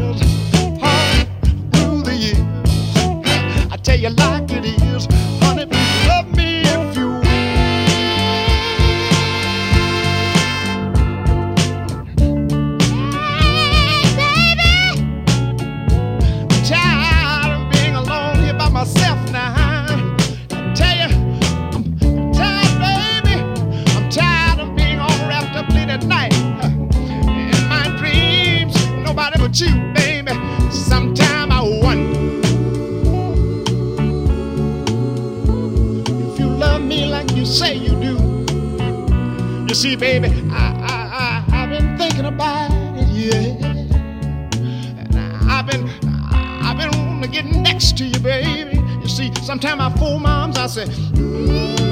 tears all through the years. I tell you like it is, honey, love me if you will. Hey, baby, I'm tired of being alone here by myself now. I tell you, I'm tired, baby. I'm tired of being all wrapped up late at night. In my dreams, nobody but you, baby. Sometime I wonder if you love me like you say you do. You see, baby, I've been thinking about it, yeah. And I've been wanting to get next to you, baby. You see, sometimes I fool moms, I say,